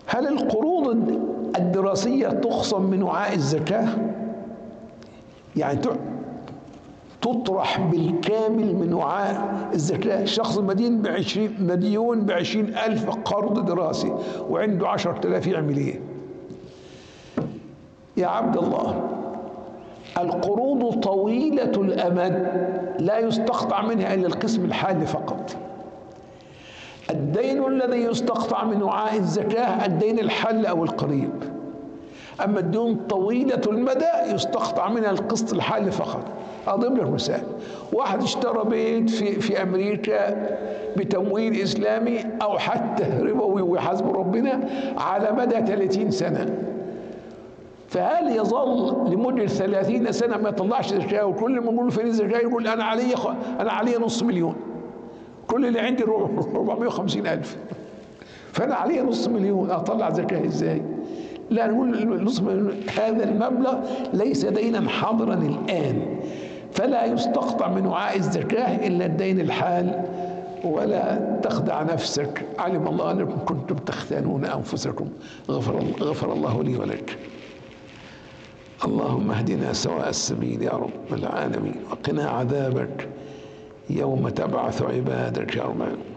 هل القروض الدراسية تخصم من وعاء الزكاة؟ يعني تطرح بالكامل من وعاء الزكاة. شخص مديون ب20,000 قرض دراسي وعنده 10,000، يعمل ايه؟ يا عبد الله، القروض طويلة الأمد لا يستقطع منها إلا القسم الحالي فقط. الدين الذي يستقطع من وعاء الزكاة الدين الحال أو القريب، أما الديون طويلة المدى يستقطع منها القسط الحالي فقط. أضرب لك مثال: واحد اشترى بيت في أمريكا بتمويل إسلامي أو حتى ربوي وحسب ربنا على مدى 30 سنة، فهل يظل لمدة 30 سنة ما يطلعش زكاة؟ وكل ما نقول فين الزكاة يقول أنا علي نص مليون، كل اللي عندي 450,000، فأنا علي نص مليون، أطلع زكاة إزاي؟ لا، نقول نص مليون هذا المبلغ ليس دينا حاضرا الآن، فلا يستقطع من وعاء الزكاة إلا الدين الحال. ولا تخدع نفسك، علم الله أنكم كنتم تختانون أنفسكم، غفر الله لي ولك. اللهم اهدنا سواء السبيل يا رب العالمين، وقنا عذابك يوم تبعث عبادك يا رب العالمين.